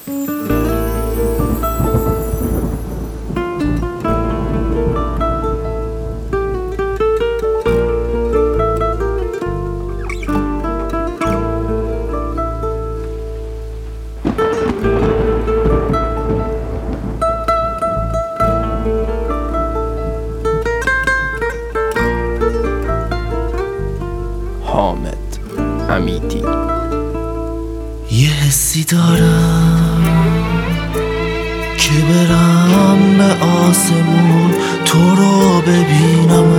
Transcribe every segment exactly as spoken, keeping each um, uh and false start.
حامد امیدی. یه حسی دارم که برم به آسمون تو رو ببینم،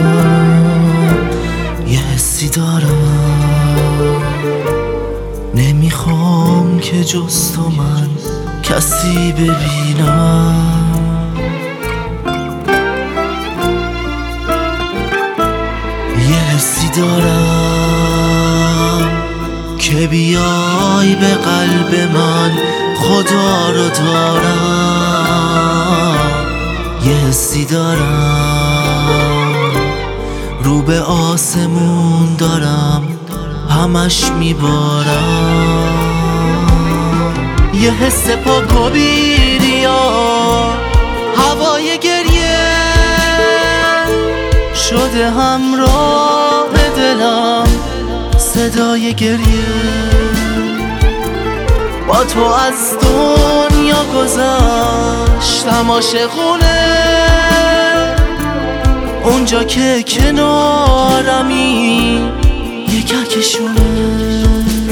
یه حسی دارم نمیخوام که جز تو من کسی ببینم. یه حسی دارم که بیای به قلب من خدا رو دارم. یه حسی دارم رو به آسمون دارم همش میبارم. یه حس پاک و بی‌ریا هوای گریه شده همراه دلم، صدای گریه با تو از دنیا گذشتم عاشقونه، اونجا که کنارمی یککشونه.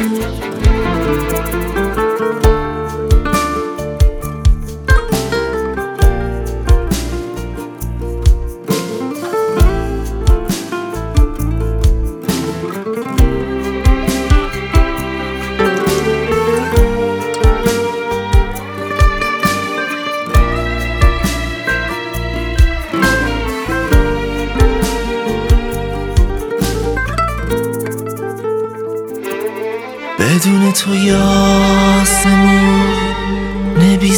بدون تو یاسمون نبی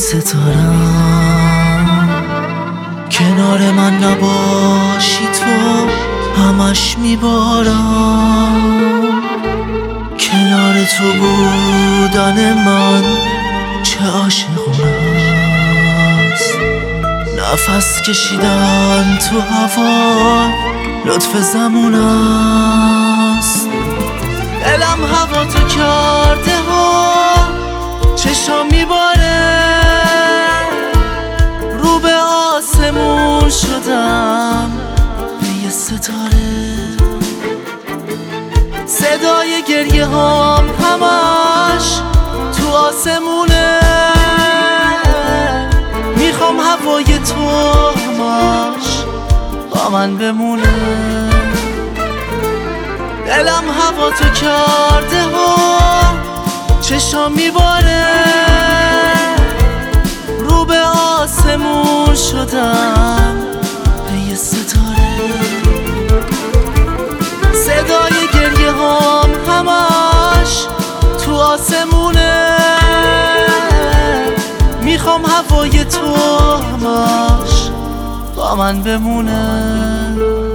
ستارم، کنار من نباشی تو همش میبارم. کنار تو بودن من چه عاشقونه است، نفس کشیدن تو هوا لطف زمون است. دلم هوا تو کرده ها چشم میباره، رو به آسمون شدم یه ستاره. صدای گریه هام همش تو آسمونه، میخوام هوای تو همش با من بمونه. دلم هوا تو کرده ها چشم میباره، رو به آسمون شدم یه ستاره. صدای گریه هام همش تو آسمونه، میخوام هوای تو همش با من بمونه.